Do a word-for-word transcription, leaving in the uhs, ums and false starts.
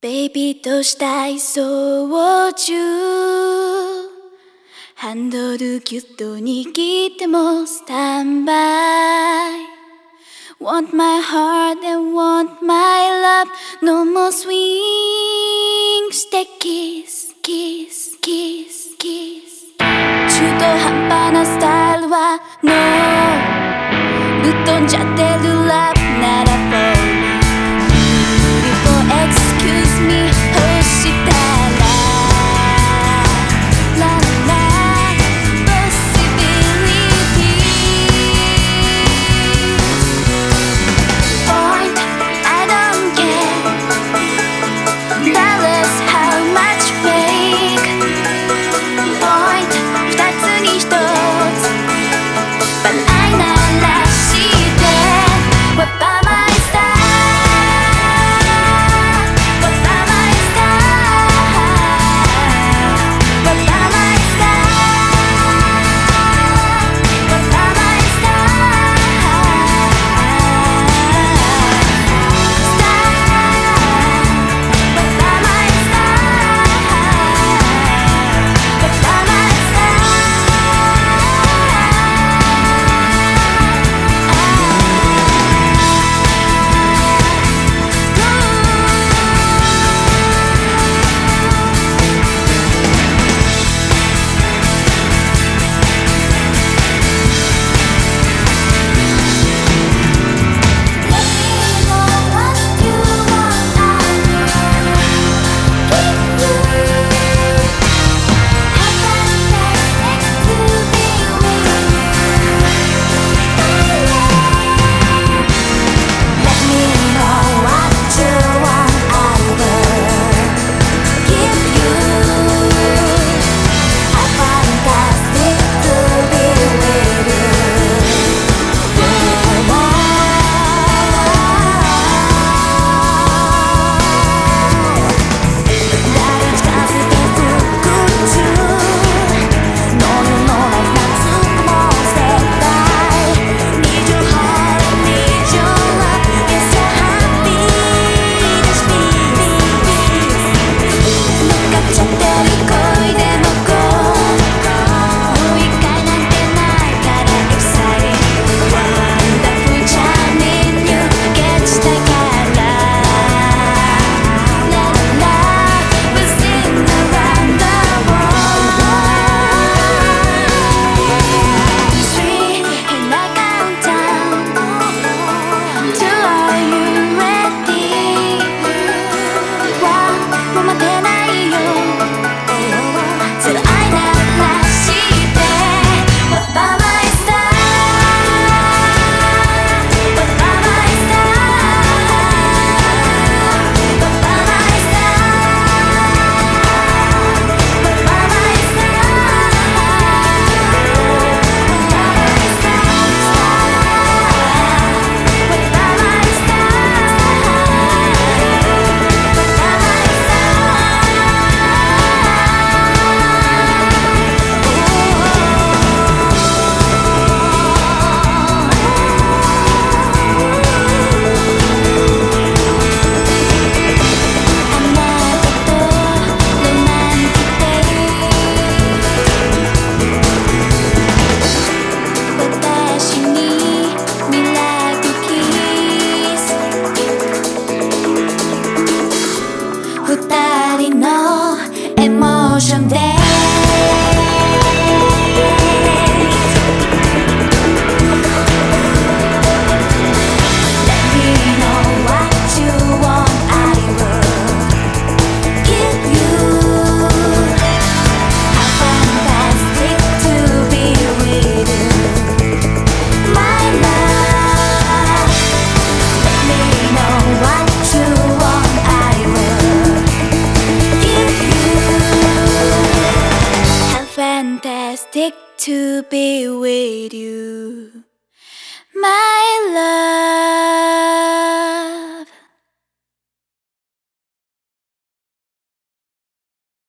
ベイビーとしたい操縦ハンドルギュッと握ってもスタンバイ Want my heart and want my love No more swings Take kiss, kiss, kiss, kiss 中途半端なスタイルは No ぶっ飛んじゃってるラブなら For Excuse me 欲したら La la Possibility Point I don't care Dollars how much fake Point 二つに一つ But I ならして What about my style Fantastic to be with you, my love.